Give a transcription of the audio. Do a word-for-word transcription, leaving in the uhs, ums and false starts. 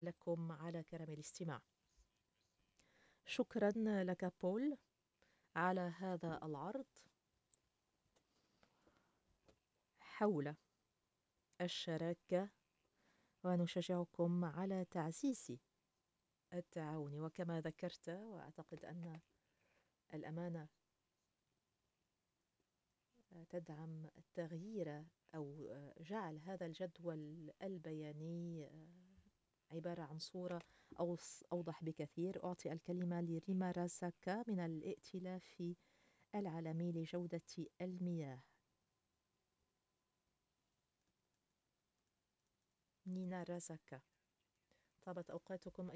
لكم على كرم الاستماع. شكرا لك بول على هذا العرض حول الشراكة، ونشجعكم على تعزيز التعاون. وكما ذكرت، وأعتقد أن الأمانة تدعم التغيير أو جعل هذا الجدول البياني عبارة عن صورة أوضح بكثير. أعطي الكلمة لريما راساكا من الائتلاف العالمي لجودة المياه. نينا راساكا، طابت أوقاتكم.